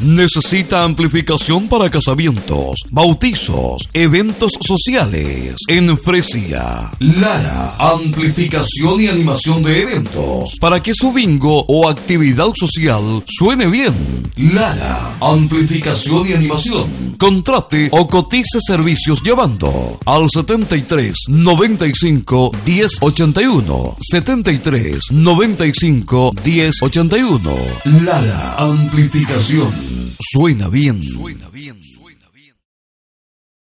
¿Necesita amplificación para casamientos, bautizos, eventos sociales? En Fresia, Lara, amplificación y animación de eventos para que su bingo o actividad social suene bien. Lara, amplificación y animación. Contrate o cotice servicios llamando al 73 95 10 81 73 95 10 81. Lara, amplificación. Suena bien. Suena bien.